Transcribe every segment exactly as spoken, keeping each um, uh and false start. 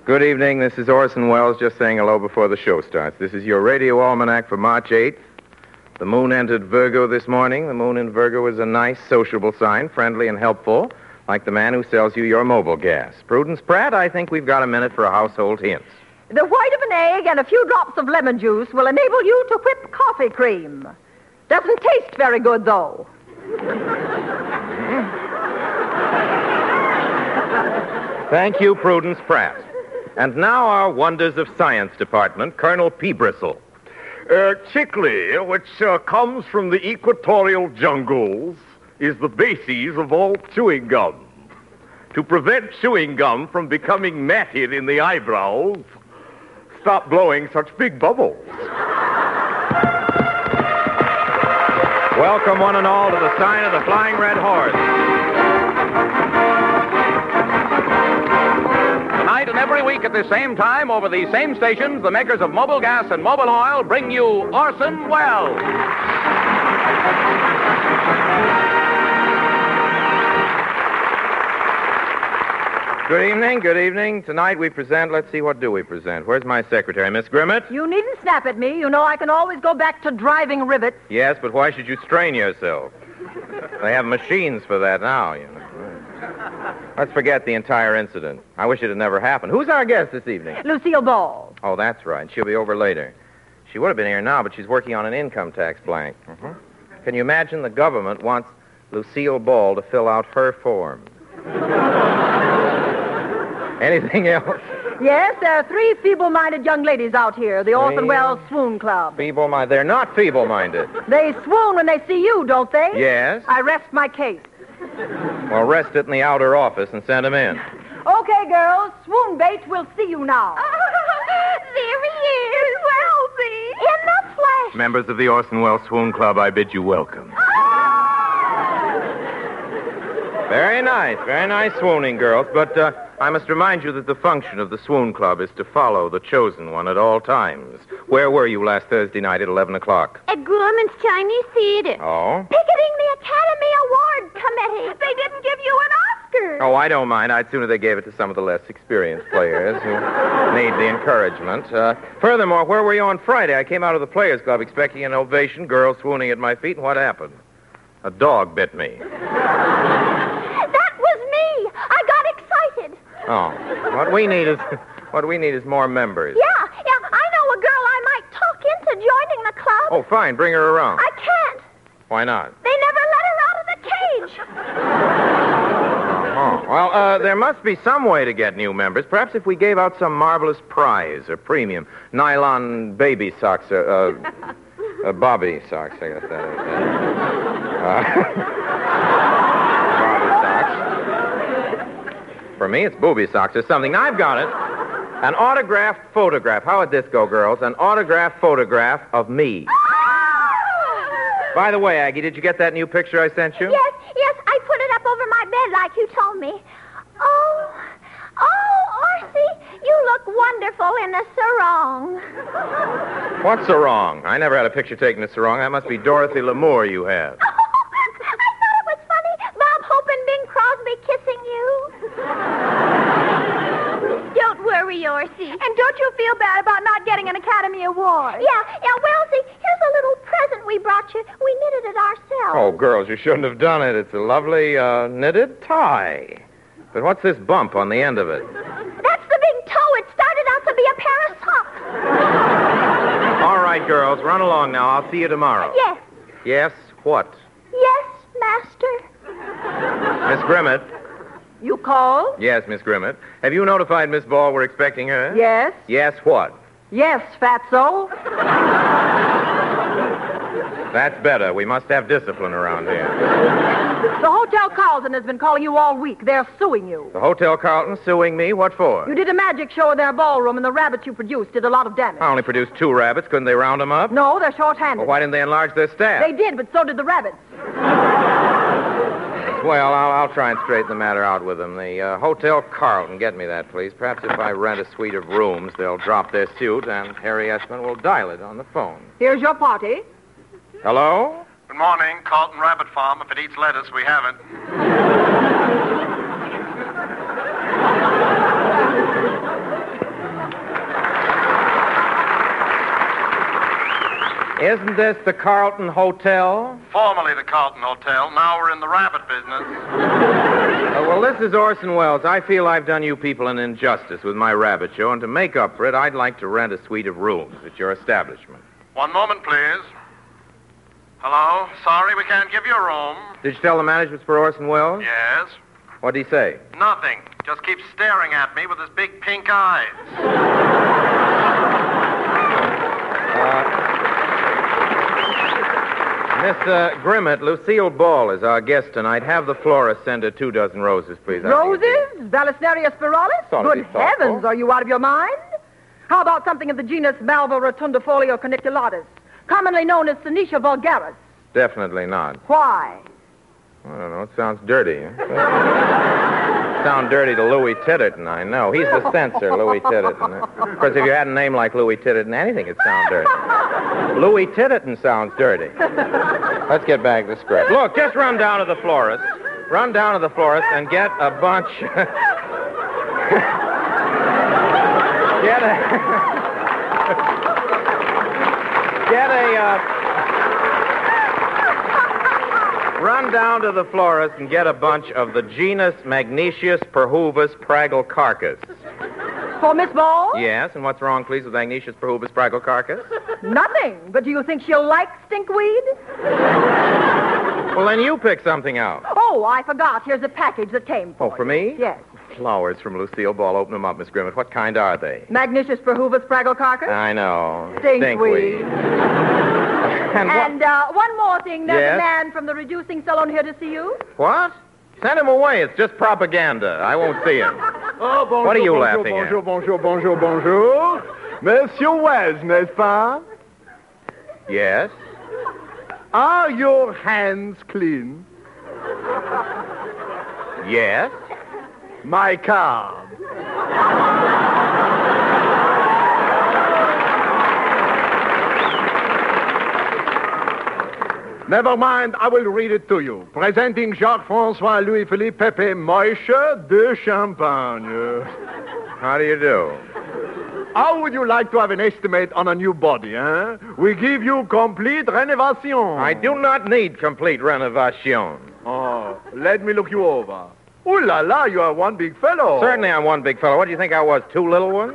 Good evening. This is Orson Welles just saying hello before the show starts. This is your radio almanac for March eighth. The moon entered Virgo this morning. The moon in Virgo is a nice, sociable sign, friendly and helpful, like the man who sells you your mobile gas. Prudence Pratt, I think we've got a minute for a household hint. The white of an egg and a few drops of lemon juice will enable you to whip coffee cream. Doesn't taste very good, though. Thank you, Prudence Pratt. And now our Wonders of Science Department, Colonel P. Bristle. Uh, chicle, which uh, comes from the equatorial jungles, is the basis of all chewing gum. To prevent chewing gum from becoming matted in the eyebrows, stop blowing such big bubbles. Welcome, one and all, to the sign of the Flying Red Horse. Tonight and every week at the same time, over these same stations, the makers of Mobil Gas and Mobil Oil bring you Orson Welles. Good evening, good evening. Tonight we present, let's see, what do we present? Where's my secretary, Miss Grimmett? You needn't snap at me. You know I can always go back to driving rivets. Yes, but why should you strain yourself? They have machines for that now, you know. Let's forget the entire incident. I wish it had never happened. Who's our guest this evening? Lucille Ball. Oh, that's right. She'll be over later. She would have been here now, but she's working on an income tax blank. Mm-hmm. Can you imagine the government wants Lucille Ball to fill out her form? Anything else? Yes, there are three feeble-minded young ladies out here, the Orson Three? Welles Swoon Club. Feeble-minded. They're not feeble-minded. They swoon when they see you, don't they? Yes. I rest my case. Well, rest it in the outer office and send them in. Okay, girls, Swoon Bait will see you now. There he is, Wellsy. In the flesh. Members of the Orson Welles Swoon Club, I bid you welcome. Very nice, very nice swooning, girls. But uh, I must remind you that the function of the Swoon Club is to follow the chosen one at all times. Where were you last Thursday night at eleven o'clock? At Grumman's Chinese Theater. Oh? Picketing the Academy Award Committee. They didn't give you an Oscar. Oh, I don't mind. I'd sooner they gave it to some of the less experienced players who need the encouragement. Uh, furthermore, where were you on Friday? I came out of the Players Club expecting an ovation, girls swooning at my feet, and what happened? A dog bit me. That was me. I got excited. Oh, what we need is what we need is more members. Yeah, yeah, I know a girl I might talk into joining the club. Oh, fine. Bring her around. I can't. Why not? They never let her out of the cage. Oh, well, uh, there must be some way to get new members. Perhaps if we gave out some marvelous prize or premium. Nylon baby socks, uh, uh, uh Bobby socks, I guess that is. Uh, Bobby socks. For me, it's booby socks or something. Now, I've got it. An autographed photograph. How would this go, girls? An autographed photograph of me. By the way, Aggie, did you get that new picture I sent you? Yes, yes, I put it up over my bed like you told me. Oh, oh, Orsie, you look wonderful in a sarong. What's sarong? I never had a picture taken in a sarong. That must be Dorothy Lamour you have. Oh, I thought it was funny. Bob Hope and Bing Crosby kissing you. Don't worry, Orsie. And don't you feel bad about not getting an Academy Award? Yeah, yeah, Wellsy, here's a little present we brought you. We knitted it ourselves. Oh, girls, you shouldn't have done it. It's a lovely uh, knitted tie. But what's this bump on the end of it? That's the big toe. It started out to be a pair of socks. All right, girls, run along now. I'll see you tomorrow. Yes. Yes, what? Yes, Master. Miss Grimmett. You called? Yes, Miss Grimmett. Have you notified Miss Ball we're expecting her? Yes. Yes, what? Yes, fatso. That's better. We must have discipline around here. The Hotel Carlton has been calling you all week. They're suing you. The Hotel Carlton suing me? What for? You did a magic show in their ballroom, and the rabbits you produced did a lot of damage. I only produced two rabbits. Couldn't they round them up? No, they're short-handed. Well, why didn't they enlarge their staff? They did, but so did the rabbits. Well, I'll, I'll try and straighten the matter out with them. The uh, Hotel Carlton, get me that, please. Perhaps if I rent a suite of rooms, they'll drop their suit, and Harry Esmond will dial it on the phone. Here's your party. Hello? Good morning, Carlton Rabbit Farm. If it eats lettuce, we have it. Isn't this the Carlton Hotel? Formerly the Carlton Hotel. Now we're in the rabbit business. Uh, well, this is Orson Welles. I feel I've done you people an injustice with my rabbit show, and to make up for it, I'd like to rent a suite of rooms at your establishment. One moment, please. Hello? Sorry, we can't give you a room. Did you tell the management's for Orson Welles? Yes? What'd he say? Nothing. Just keeps staring at me with his big pink eyes. Uh, Miss uh, Grimmett, Lucille Ball is our guest tonight. Have the florist send her two dozen roses, please. Roses? Vallisneria spiralis? Thought it'd Good be thoughtful. heavens, are you out of your mind? How about something of the genus Malva rotundifolia corniculatus, commonly known as Senecia vulgaris? Definitely not. Why? I don't know. It sounds dirty. Sound dirty to Louis Titterton, I know. He's the censor, Louis Titterton. Of course, if you had a name like Louis Titterton, anything would sound dirty. Louis Titterton sounds dirty. Let's get back to the script. Look, just run down to the florist. Run down to the florist and get a bunch... get a... get a... Uh... Run down to the florist and get a bunch of the genus Magnesius perhuvus pragelcarcus. For Miss Ball? Yes, and what's wrong, please, with Magnesius perhuvus pragelcarcus? Nothing. But do you think she'll like stinkweed? Well, then you pick something out. Oh, I forgot. Here's a package that came for Oh, for you. me? Yes. Flowers from Lucille Ball. Open them up, Miss Grimmett. What kind are they? Magnesius perhuvus pragelcarcus? I know. Stinkweed. and what? And uh, one more thing. There's Yes? a man from the reducing salon here to see you. What? Send him away. It's just propaganda. I won't see him. Oh, bonjour, What are you bonjour, laughing at? bonjour, bonjour, bonjour, bonjour. Monsieur Wells, n'est-ce pas? Yes? Are your hands clean? Yes? My card. Never mind, I will read it to you. Presenting Jacques-François Louis-Philippe Pepe Moishe de Champagne. How do you do? How would you like to have an estimate on a new body, eh? We give you complete renovation. I do not need complete renovation. Oh, let me look you over. Ooh la la, you are one big fellow. Certainly I'm one big fellow. What do you think I was, two little ones?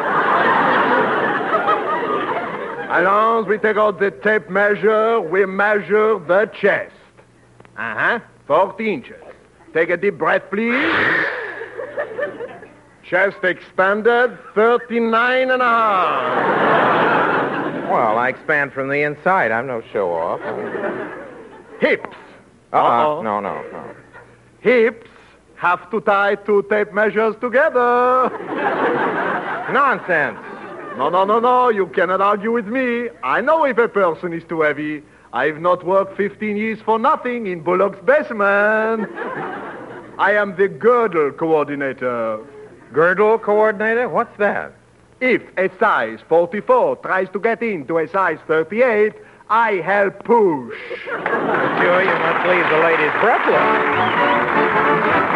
Allons, we take out the tape measure. We measure the chest. Uh-huh. forty inches. Take a deep breath, please. Chest expanded, thirty-nine and a half. Well, I expand from the inside. I'm no show-off. Hips. Uh-uh. Uh-oh. No, no, no. Hips have to tie two tape measures together. Nonsense. No, no, no, no. You cannot argue with me. I know if a person is too heavy. I've not worked fifteen years for nothing in Bullock's basement. I am the girdle coordinator. Girdle coordinator? What's that? If a size forty-four tries to get into a size thirty-eight, I help push. Sure, you must leave the ladies breathless.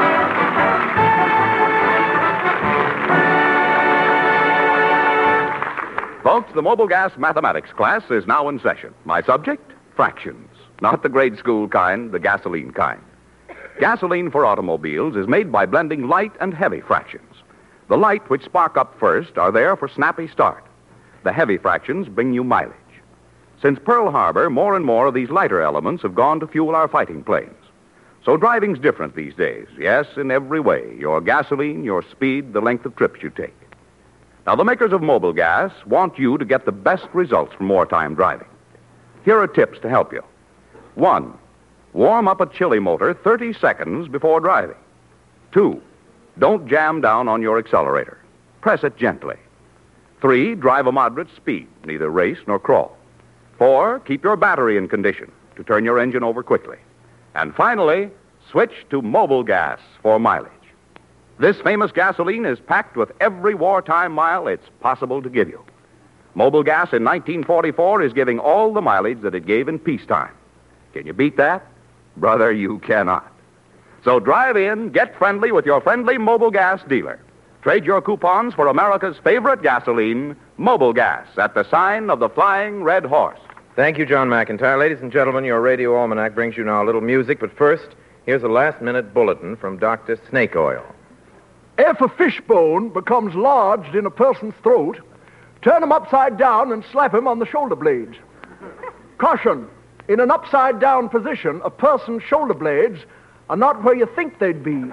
Folks, the Mobile Gas Mathematics class is now in session. My subject? Fractions. Not the grade school kind, the gasoline kind. Gasoline for automobiles is made by blending light and heavy fractions. The light, which spark up first, are there for snappy start. The heavy fractions bring you mileage. Since Pearl Harbor, more and more of these lighter elements have gone to fuel our fighting planes. So driving's different these days. Yes, in every way. Your gasoline, your speed, the length of trips you take. Now, the makers of Mobile Gas want you to get the best results from wartime driving. Here are tips to help you. One, warm up a chili motor thirty seconds before driving. Two, don't jam down on your accelerator. Press it gently. Three, drive a moderate speed, neither race nor crawl. Four, keep your battery in condition to turn your engine over quickly. And finally, switch to Mobile Gas for mileage. This famous gasoline is packed with every wartime mile it's possible to give you. Mobile Gas in nineteen forty-four is giving all the mileage that it gave in peacetime. Can you beat that? Brother, you cannot. So drive in, get friendly with your friendly Mobile Gas dealer. Trade your coupons for America's favorite gasoline, Mobile Gas, at the sign of the Flying Red Horse. Thank you, John McIntyre. Ladies and gentlemen, your Radio Almanac brings you now a little music, but first, here's a last-minute bulletin from Doctor Snake Oil. If a fishbone becomes lodged in a person's throat, turn him upside down and slap him on the shoulder blades. Caution, in an upside-down position, a person's shoulder blades are not where you think they'd be.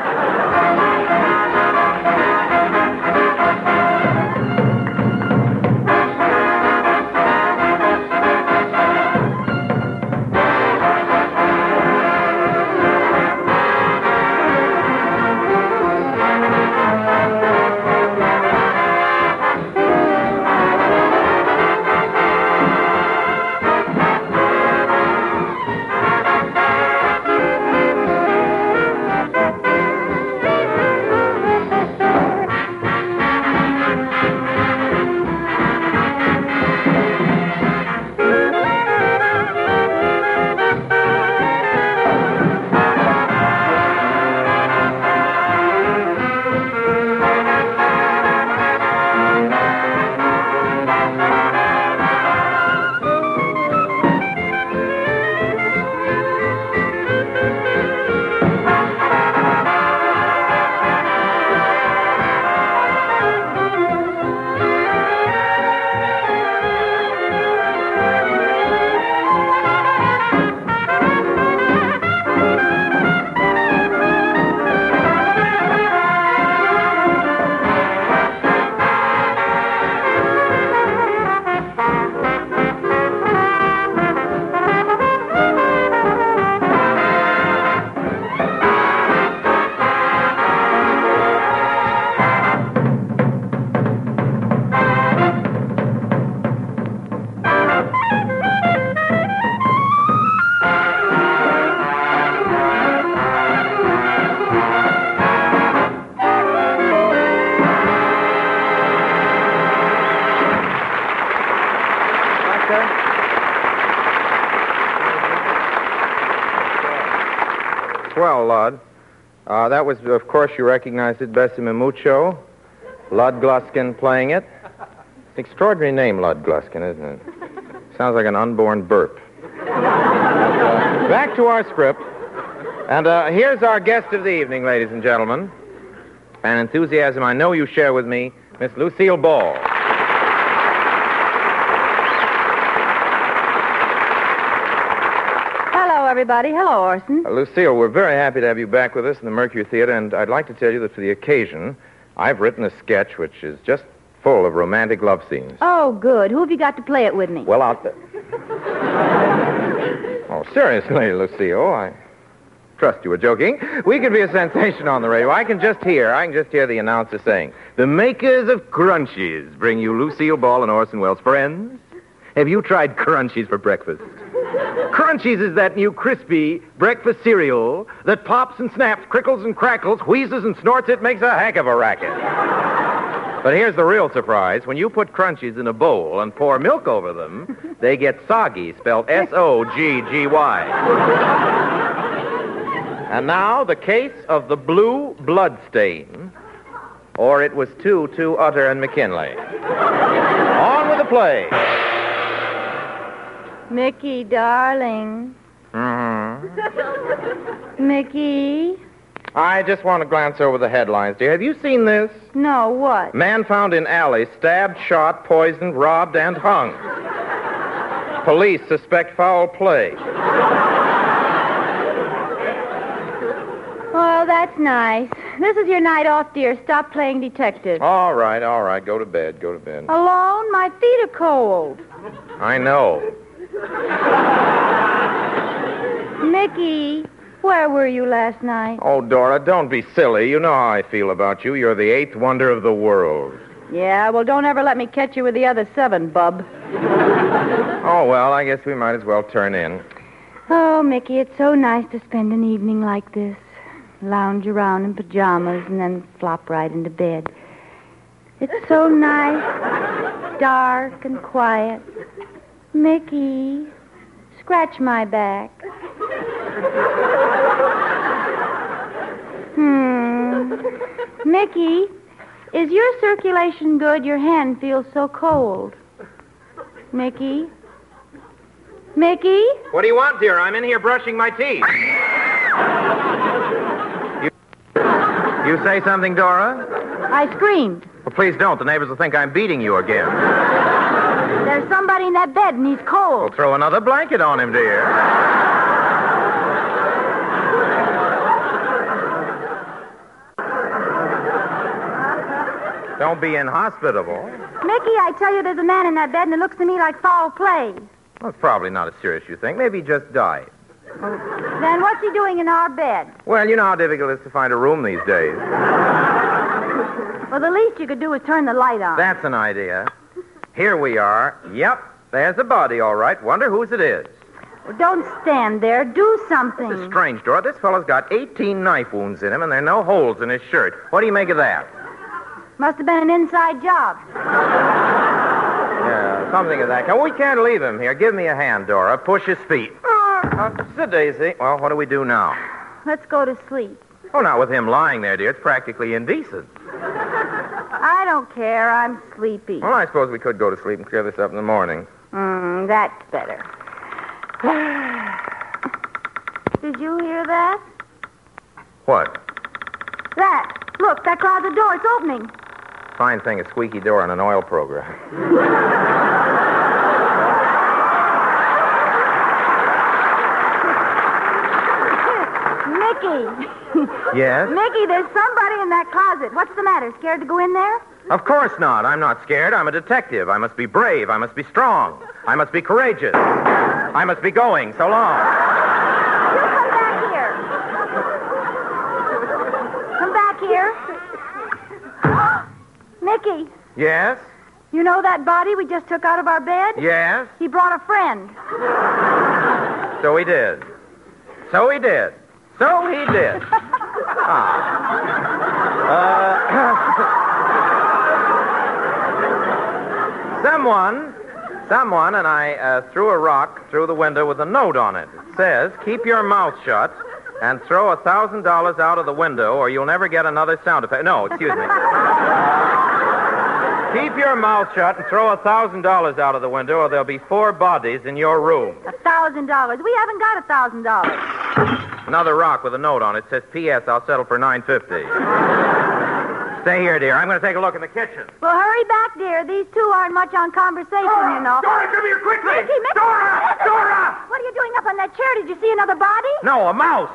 Well, Lud, uh, that was, of course, you recognized it, Bessie Mucho, Lud Gluskin playing it. Extraordinary name, Lud Gluskin, isn't it? Sounds like an unborn burp. uh, back to our script. And uh, here's our guest of the evening, ladies and gentlemen. An enthusiasm I know you share with me, Miss Lucille Ball. Hello, everybody. Hello, Orson. Uh, Lucille, we're very happy to have you back with us in the Mercury Theater, and I'd like to tell you that for the occasion, I've written a sketch which is just full of romantic love scenes. Oh, good. Who have you got to play it with me? Well, out there. Oh, seriously, Lucille, I trust you were joking. We could be a sensation on the radio. I can just hear, I can just hear the announcer saying, the makers of Crunchies bring you Lucille Ball and Orson Welles. Friends, have you tried Crunchies for breakfast? Crunchies is that new crispy breakfast cereal that pops and snaps, crickles and crackles, wheezes and snorts. It makes a heck of a racket. But here's the real surprise. When you put Crunchies in a bowl and pour milk over them, they get soggy, spelled S O G G Y. And now, the case of the blue blood stain, or it was two to Utter and McKinley. On with the play. Mickey, darling. Mm-hmm. Mickey? I just want to glance over the headlines, dear. Have you seen this? No, what? Man found in alley, stabbed, shot, poisoned, robbed, and hung. Police suspect foul play. Well, that's nice. This is your night off, dear. Stop playing detective. All right, all right. Go to bed, go to bed. Alone? My feet are cold. I know. Mickey, where were you last night? Oh, Dora, don't be silly. You know how I feel about you. You're the eighth wonder of the world. Yeah, well, don't ever let me catch you with the other seven, bub. Oh, well, I guess we might as well turn in. Oh, Mickey, it's so nice to spend an evening like this. Lounge around in pajamas and then flop right into bed. It's so nice, dark and quiet. Mickey, scratch my back. Hmm. Mickey, Is your circulation good? Your hand feels so cold. Mickey? Mickey? What do you want, dear? I'm in here brushing my teeth. you, you say something, Dora? I screamed. Well, please don't. The neighbors will think I'm beating you again. There's somebody in that bed and he's cold. Well, throw another blanket on him, dear. Don't be inhospitable. Mickey, I tell you, there's a man in that bed and it looks to me like foul play. Well, it's probably not as serious as you think. Maybe he just died. Then what's he doing in our bed? Well, you know how difficult it is to find a room these days. Well, the least you could do is turn the light on. That's an idea. Here we are. Yep, there's a body, all right. Wonder whose it is. Well, don't stand there. Do something. This is strange, Dora. This fellow's got eighteen knife wounds in him, and there are no holes in his shirt. What do you make of that? Must have been an inside job. Yeah, something of that kind. We can't leave him here. Give me a hand, Dora. Push his feet. Uh, sit, Daisy. Well, what do we do now? Let's go to sleep. Oh, not with him lying there, dear. It's practically indecent. I don't care. I'm sleepy. Well, I suppose we could go to sleep and clear this up in the morning. Mm, that's better. Did you hear that? What? That. Look, that closet door. It's opening. Fine thing, a squeaky door on an oil program. Mickey. Yes? Mickey, there's somebody in that closet. What's the matter? Scared to go in there? Of course not. I'm not scared. I'm a detective. I must be brave. I must be strong. I must be courageous. I must be going. So long. You come back here. Come back here. Mickey, Yes? you know that body we just took out of our bed? Yes? He brought a friend. So he did. So he did. So he did. Ah. Uh, someone, someone, and I uh, threw a rock through the window with a note on it. It says, keep your mouth shut and throw a thousand dollars out of the window or you'll never get another sound effect. No, excuse me. Keep your mouth shut and throw a thousand dollars out of the window or there'll be four bodies in your room. A thousand dollars. We haven't got a thousand dollars. Another rock with a note on it. It says, P S I'll settle for nine fifty. Stay here, dear. I'm going to take a look in the kitchen. Well, hurry back, dear. These two aren't much on conversation, Dora, you know. Dora, come here quickly! Mickey, Mickey. Dora! Dora! What are you doing up on that chair? Did you see another body? No, a mouse.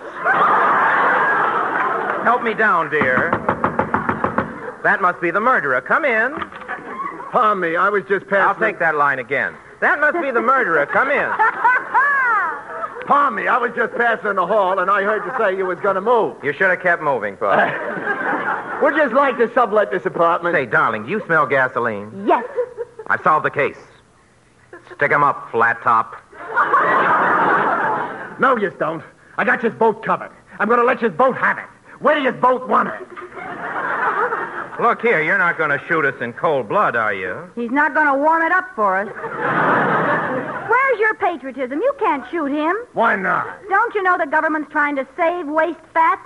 Help me down, dear. That must be the murderer. Come in. Pardon me, I was just passing... I'll take that line again. That must be the murderer. Come in. Pardon me, I was just passing the hall, and I heard you say you was going to move. You should have kept moving, Pop. Would you just like to sublet this apartment? Say, darling, do you smell gasoline? Yes. I've solved the case. Stick 'em up, flat top. No, you don't. I got your boat covered. I'm going to let your boat have it. Where do you both want it? Look here, you're not going to shoot us in cold blood, are you? He's not going to warm it up for us. Where's your patriotism? You can't shoot him. Why not? Don't you know the government's trying to save waste fats?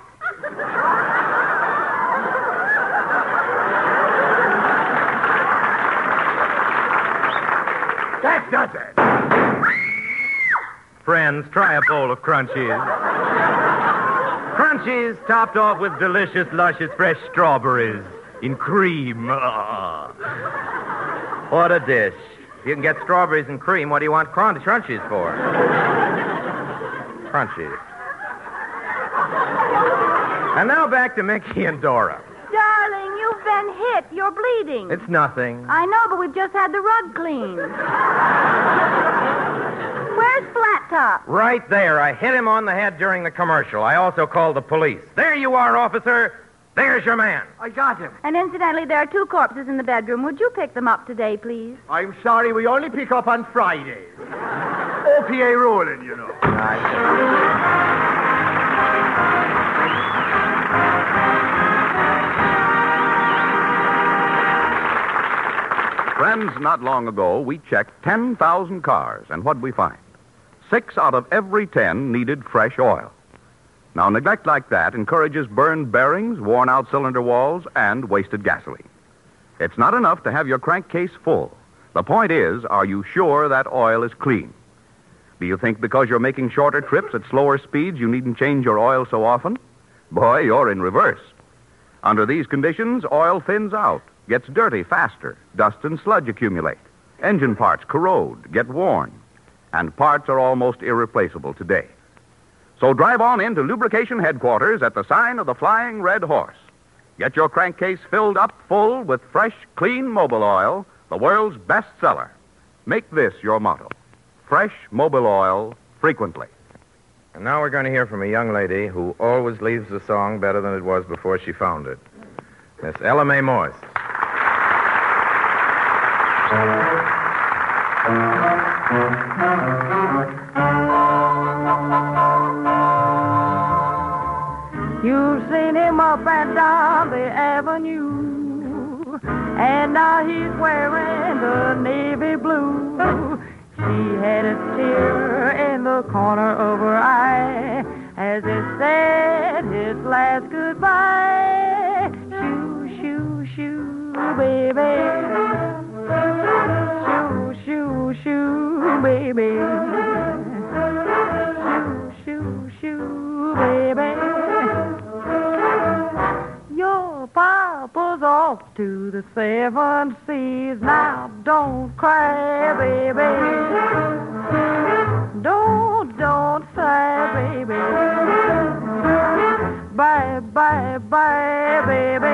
That does it. Friends, try a bowl of Crunchies. Crunchies topped off with delicious, luscious, fresh strawberries in cream. Ah. What a dish. If you can get strawberries and cream, what do you want crunch- crunchies for? Crunchies. And now back to Mickey and Dora. Darling, you've been hit. You're bleeding. It's nothing. I know, but we've just had the rug cleaned. Where's Flat Top? Right there. I hit him on the head during the commercial. I also called the police. There you are, officer. There's your man. I got him. And incidentally, there are two corpses in the bedroom. Would you pick them up today, please? I'm sorry, we only pick up on Fridays. O P A ruling, you know. Friends, not long ago, we checked ten thousand cars, and what'd we find? Six out of every ten needed fresh oil. Now, neglect like that encourages burned bearings, worn-out cylinder walls, and wasted gasoline. It's not enough to have your crankcase full. The point is, are you sure that oil is clean? Do you think because you're making shorter trips at slower speeds you needn't change your oil so often? Boy, you're in reverse. Under these conditions, oil thins out, gets dirty faster, dust and sludge accumulate. Engine parts corrode, get worn, and parts are almost irreplaceable today. So drive on into lubrication headquarters at the sign of the Flying Red Horse. Get your crankcase filled up full with fresh, clean Mobil oil, the world's best seller. Make this your motto. Fresh Mobil oil frequently. And now we're going to hear from a young lady who always leaves the song better than it was before she found it. Miss Ella Mae Morse. You've seen him up and down the avenue, and now he's wearing the navy blue. She had a tear in the corner of her eye as it said his last goodbye. Shoo, shoo, shoo, baby. Shoo, shoo, shoo, baby. Shoo, shoo, shoo, baby. Your papa's off to the seven seas. Now don't cry, baby. Don't, don't sigh, baby. Bye, bye, bye, baby.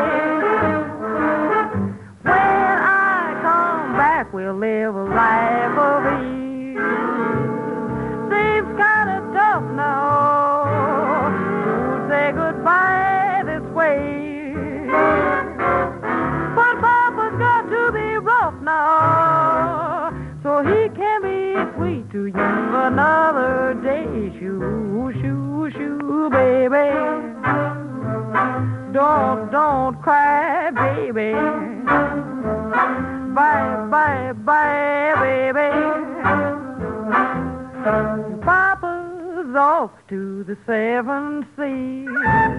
When I come back, we'll live a life of ease. Seems kind of tough now to say goodbye this way. But Papa's got to be rough now, so he can be sweet to you another day. Shoo, shoo, shoo, baby. Don't, don't cry, baby. Bye, bye, bye, baby. Papa's off to the seven seas.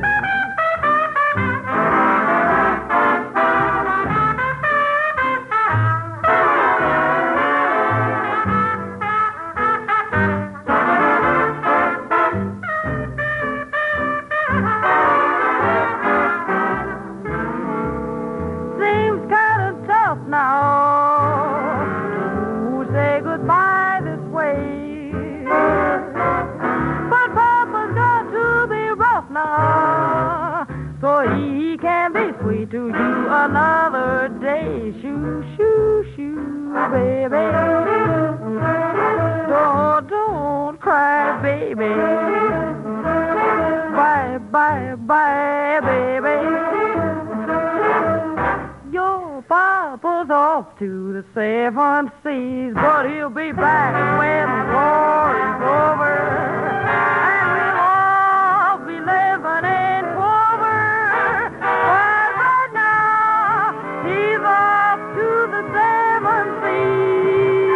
To you another day. Shoo, shoo, shoo, baby. Don't, don't cry, baby. Bye, bye, bye, baby. Your papa's off to the seven seas, but he'll be back when the war is over. And we'll all be living in clover. He's off to the seven seas.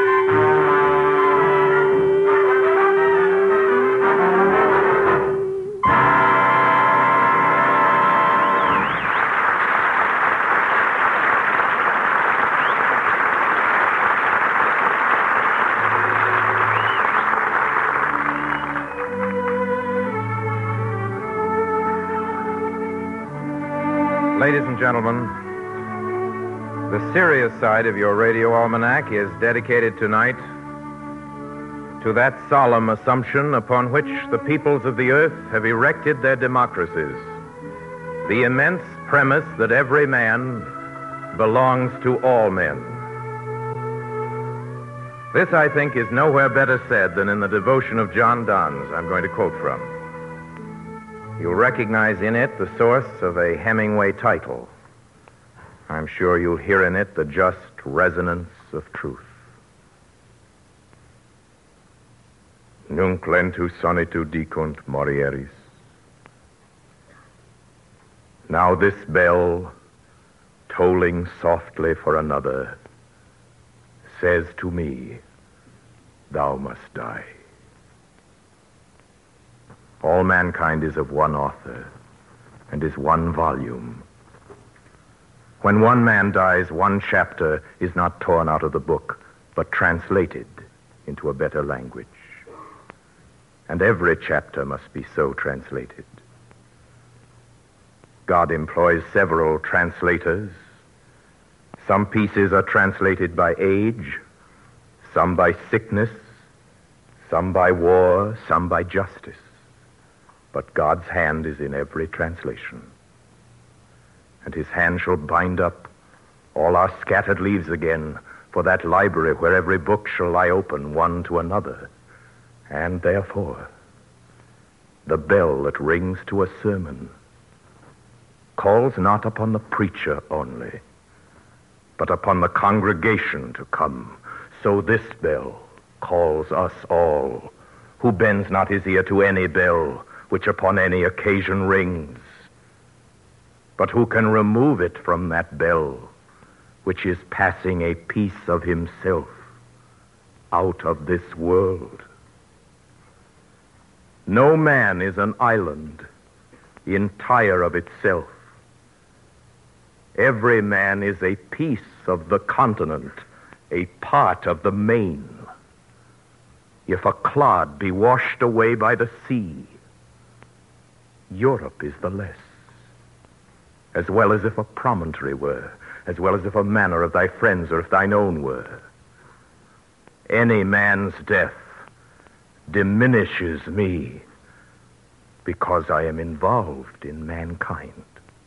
Ladies and gentlemen, the serious side of your radio almanac is dedicated tonight to that solemn assumption upon which the peoples of the earth have erected their democracies. The immense premise that every man belongs to all men. This, I think, is nowhere better said than in the devotion of John Donne, I'm going to quote from. You'll recognize in it the source of a Hemingway title. I'm sure you'll hear in it the just resonance of truth. Nunc lentus sonitu dicunt morieris. Now this bell, tolling softly for another, says to me, thou must die. All mankind is of one author and is one volume. When one man dies, one chapter is not torn out of the book, but translated into a better language. And every chapter must be so translated. God employs several translators. Some pieces are translated by age, some by sickness, some by war, some by justice. But God's hand is in every translation. And his hand shall bind up all our scattered leaves again for that library where every book shall lie open one to another. And therefore, the bell that rings to a sermon calls not upon the preacher only, but upon the congregation to come. So this bell calls us all, who bends not his ear to any bell which upon any occasion rings, but who can remove it from that bell which is passing a piece of himself out of this world. No man is an island entire of itself. Every man is a piece of the continent, a part of the main. If a clod be washed away by the sea, Europe is the less, as well as if a promontory were, as well as if a manor of thy friends or if thine own were. Any man's death diminishes me because I am involved in mankind,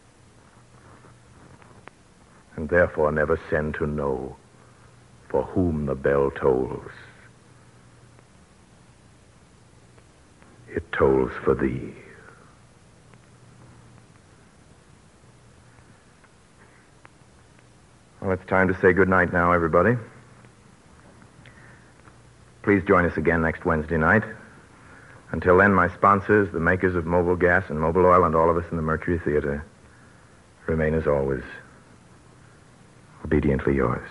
and therefore never send to know for whom the bell tolls. It tolls for thee. Well, it's time to say good night now, everybody. Please join us again next Wednesday night. Until then, my sponsors, the makers of Mobil Gas and Mobil Oil, and all of us in the Mercury Theater, remain as always, obediently yours.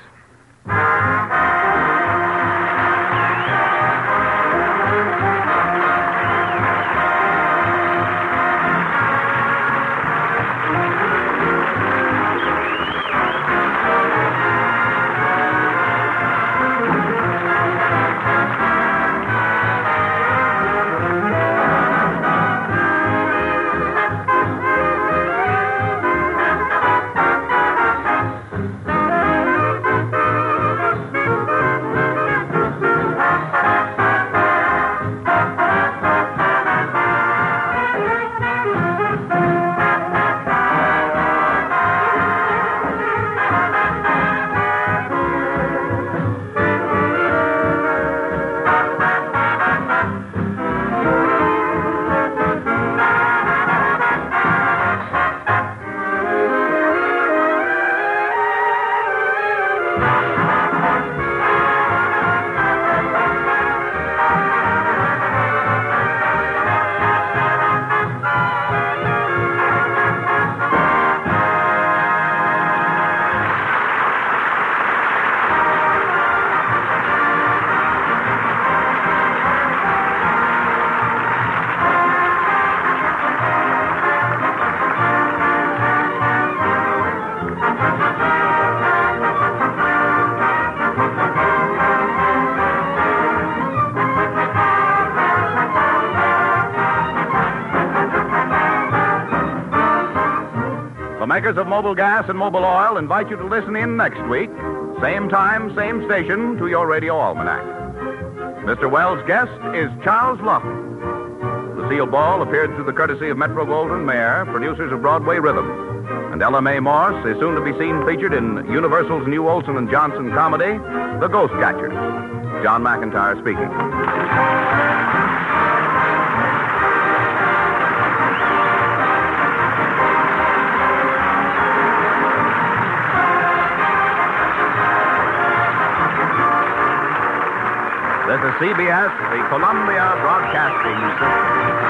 The makers of Mobil Gas and Mobil Oil invite you to listen in next week, same time, same station, to your Radio Almanac. Mister Wells' guest is Charles Lawton. Lucille Ball appeared through the courtesy of Metro-Goldwyn Mayer, producers of Broadway Rhythm. And Ella Mae Morse is soon to be seen featured in Universal's new Olson and Johnson comedy, The Ghost Catchers. John McIntyre speaking. This is C B S, the Columbia Broadcasting System.